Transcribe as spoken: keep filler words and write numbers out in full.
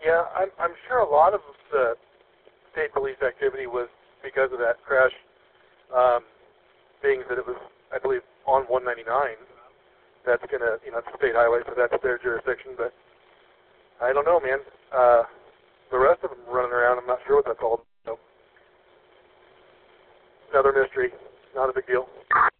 Yeah, I'm, I'm sure a lot of the state police activity was because of that crash, um, being that it was, I believe, on one ninety-nine. That's going to, you know, it's a state highway, so that's their jurisdiction, but I don't know, man. Uh, the rest of them running around, I'm not sure what that's all about. So, another mystery. Not a big deal.